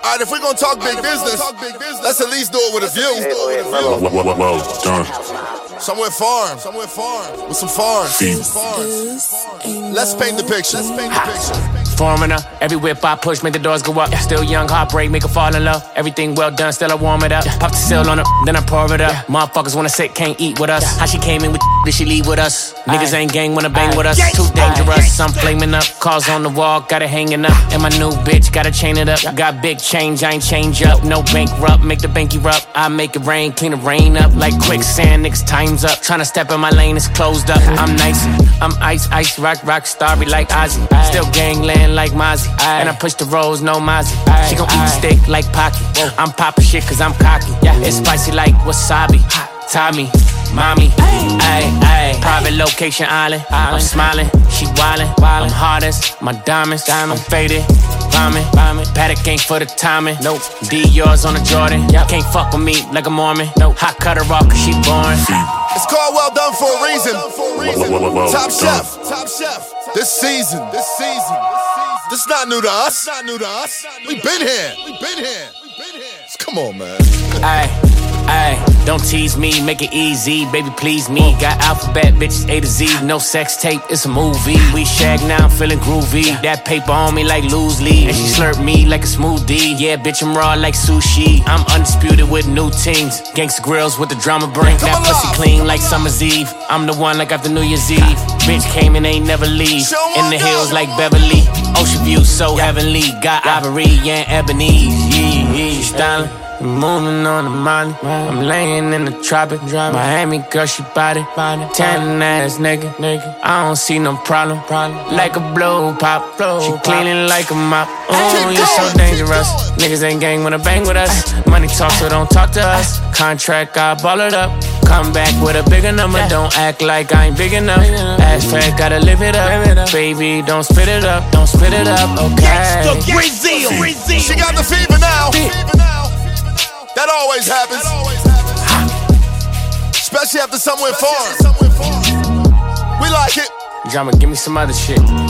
Alright, if we're gonna talk big business, let's at least do it with a view. Whoa, done. Somewhere farm, with some farms. Let's paint the picture. Foreigner, every whip I push, make the doors go up. Still young, heartbreak, make her fall in love. Everything well done, still I warm it up. Pop the seal on her, then I pour it up. Motherfuckers wanna sit, can't eat with us. How she came in with did she leave with us? Niggas ain't gang, wanna bang with us. Too dangerous, I'm flaming up. Cars on the wall, got it hanging up. And my new bitch, gotta chain it up. Got big change, I ain't change up. No bankrupt, make the bank erupt. I make it rain, clean the rain up. Like quicksand, niggas time's up. Tryna step in my lane, it's closed up. I'm nice, I'm ice, rock, starry like Ozzy. Still gangland like Mozzie. And I push the rolls, no Mozzie. She gon' eat the steak like Pocky. I'm poppin' shit cause I'm cocky. It's spicy like wasabi. Tommy, mommy, ayy, private location island. I'm smiling, she wildin'. I'm hardest, my diamonds. I'm faded, vomit. Paddock ain't for the timing. Nope. Dior's on the Jordan. Can't fuck with me like a Mormon. Nope. Hot cut her off cause she boring. It's called well done for a reason. Top chef. This season. This not new to us. We been here. Come on, man. Ayy, don't tease me, make it easy, baby please me. Got alphabet bitches A to Z, no sex tape, it's a movie. We shag now, I'm feeling groovy. That paper on me like loose leaf, and she slurp me like a smoothie. Yeah, bitch, I'm raw like sushi. I'm undisputed with new teams. Gangsta grills with the drama bring that pussy clean like summer's eve. I'm the one like after New Year's Eve. Bitch came and ain't never leave. In the hills like Beverly, ocean view so heavenly. Got ivory and ebony. Yeah, styling. Moving on the money, I'm laying in the tropic. Miami girl, she body, tannin' ass nigga. I don't see no problem. Like a blow pop, she cleaning like a mop. Oh, you're so dangerous. Niggas ain't gang wanna bang with us. Money talk, so don't talk to us. Contract, I ball it up. Come back with a bigger number. Don't act like I ain't big enough. Ass fat, gotta live it up. Baby, don't spit it up. Okay. She got the fever now. That always happens. Especially after somewhere far. We like it. Drama, give me some other shit.